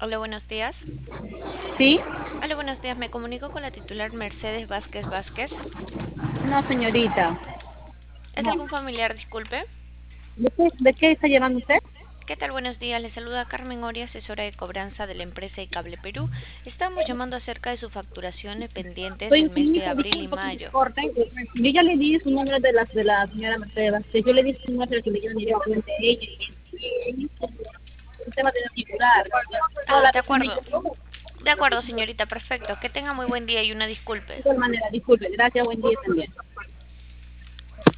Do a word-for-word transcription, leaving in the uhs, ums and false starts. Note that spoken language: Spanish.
Hola, buenos días. ¿Sí? Hola, buenos días. Me comunico con la titular Mercedes Vázquez Vázquez. No, señorita. ¿Es No. algún familiar? Disculpe. ¿De qué, de qué está llamando usted? ¿Qué tal? Buenos días. Le saluda Carmen Oria, asesora de cobranza de la empresa Cable Perú. Estamos llamando acerca de sus facturaciones pendientes Soy del un mes de clínico, abril y disculpo que me mayo. corten. Yo ya le di su nombre de la, de la señora Mercedes Vázquez. Yo le di su nombre que le dieron directamente a ella. Y el tema de figurar. Toda Ah, la de razón me acuerdo. equivoco. De acuerdo, señorita. Perfecto. Que tenga muy buen día y una De disculpe. igual manera, disculpe. Gracias, buen día también.